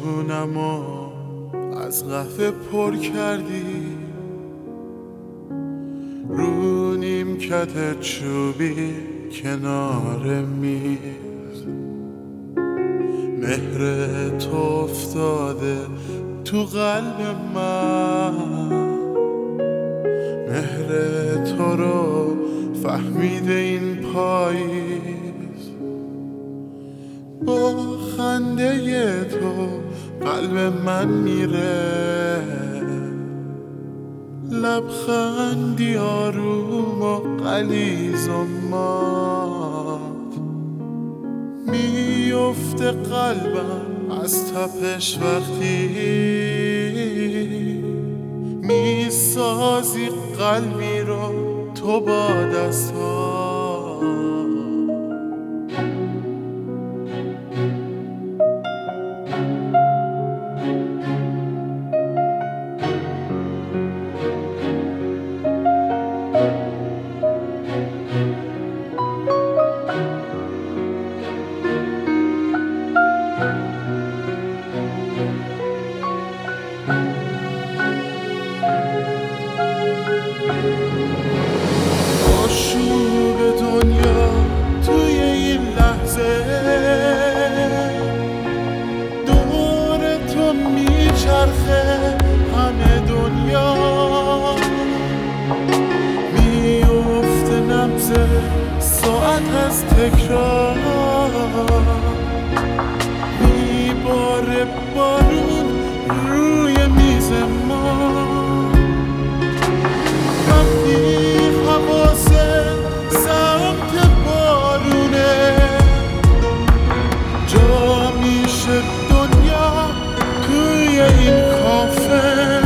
جونمو از قهوه پر کردی، رو نیمکت چوبی کنار میز. مهرت افتاده تو قلب من، مهر تو رو فهمیده این پاییز. با خنده تو قلب من میره، لبخندی آروم و غلیظ و مات. میفته قلبم از تپش وقتی میسازی قلبی رو تو با دستات. آشوب دنیا توی این لحظه دور تو میچرخه، همه دنیا میفته نبض ساعت از تکرار، میباره بارون روی میز ما. وقتی حواست سمت بارونه، جا میشه دنیا توی این کافه.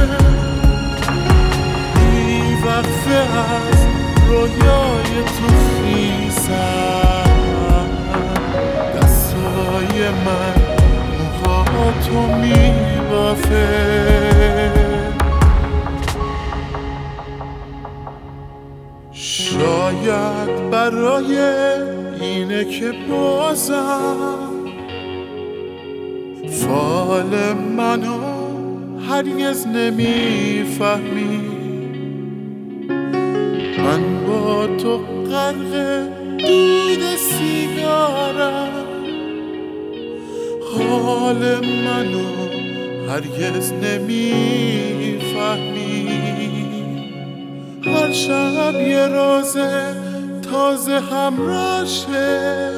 بی وقفه از رویای تو خیزم، دستای من موهاتو میبافه. شاید برای اینه که بازم فال منو هرگز نمیفهمی. من با تو غرق دود سیگارم، حال منو هرگز نمیفهمی. هر شب یه راز تازه همراشه،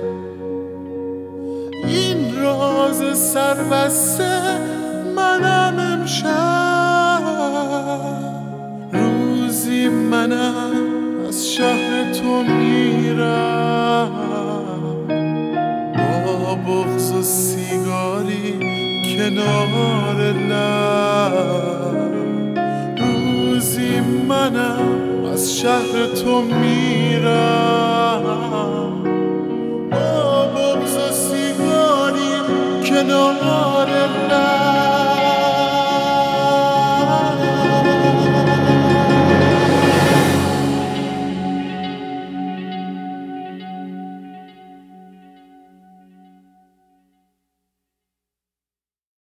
این راز سربسته منم امشب. روزی منم از شهر تو میرم، با بغض و سیگاری کنار لب. روزی منم از شهر تو میرم، با بغض و سیگاری کنار